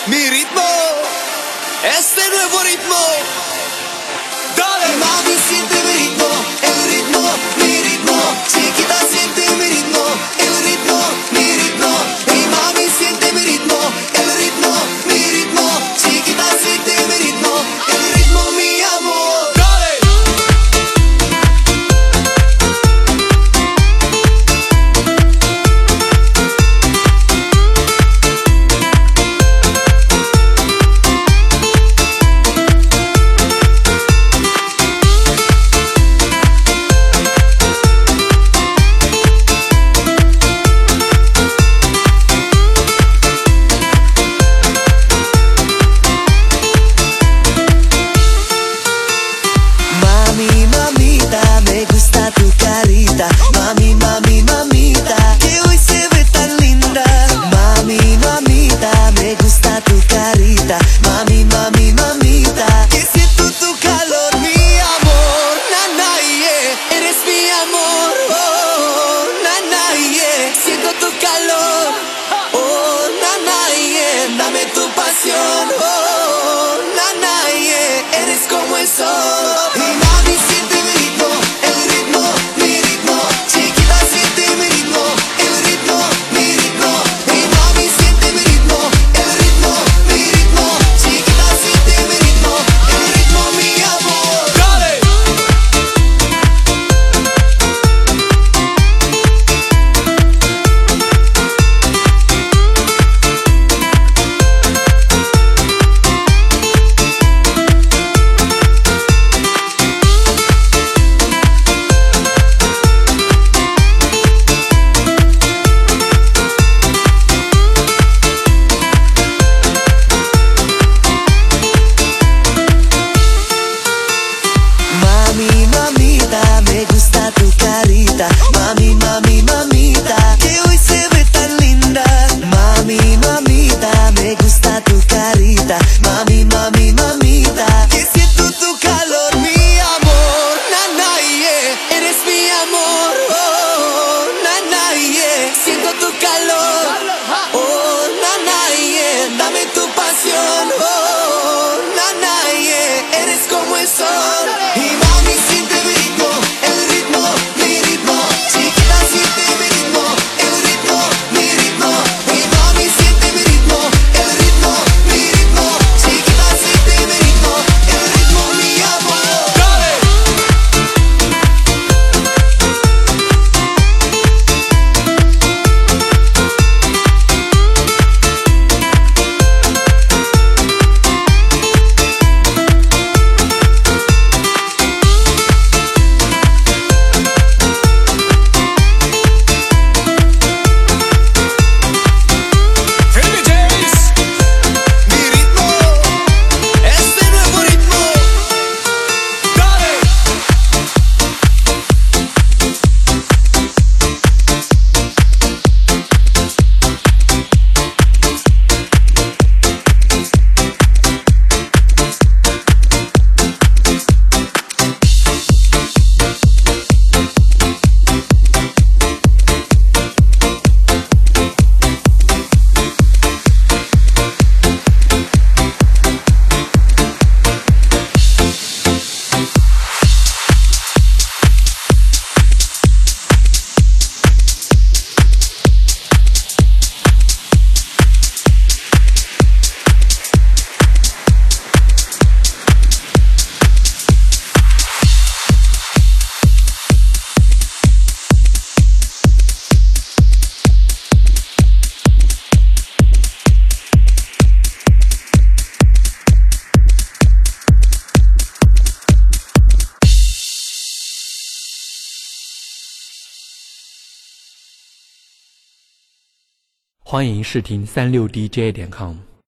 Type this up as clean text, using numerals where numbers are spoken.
mi ritmo, este nuevo ritmo. Dale, mami, siente mi ritmo, el ritmo, mi ritmo. Chiquita, siente mi ritmo, el ritmo, mi ritmo. Y mami, siente mi ritmo, el ritmo, mi ritmo. Chiquita, siente mi ritmo, el ritmo, mi amor. Mami, mami, mamita, que hoy se ve tan linda. Mami, mamita, me gusta tu carita. Mami, mami, mamita, que siento tu calor, mi amor. Nana, yeah, eres mi amor. Oh, nana, yeah, siento tu calor. Oh, nana, yeah, dame tu pasión. Oh, nana, yeah, eres como el sol. Y mami, siente mi ritmo, el ritmo, mi ritmo. Chiquita, siente mi ritmo, el ritmo, mi ritmo. Y mami, siente mi ritmo, el ritmo, mi ritmo. Chiquita, siente mi ritmo, el ritmo, mi amor. ¡Dale! Mami, mamita, me gusta tu carita. Mami, mami, mamita, que hoy se ve tan linda. Mami, mamita, me gusta tu carita. Mami, mami, mamita, que siento tu calor, mi amor. Nana, yeah, eres mi amor. Oh, nana, yeah, siento tu calor. Oh, nana, yeah, dame tu pasión. Oh, nana, yeah, eres como el sol. Y mami, siente mi ritmo, el ritmo, mi ritmo. Chiquita, siente mi ritmo, el ritmo, mi ritmo. Y mami, siente mi ritmo, el ritmo, mi ritmo. Chiquita, siente mi ritmo, el ritmo, mi amor. ¡Dale! Mi ritmo, este nuevo ritmo. Dale. 欢迎试听36DJ.com。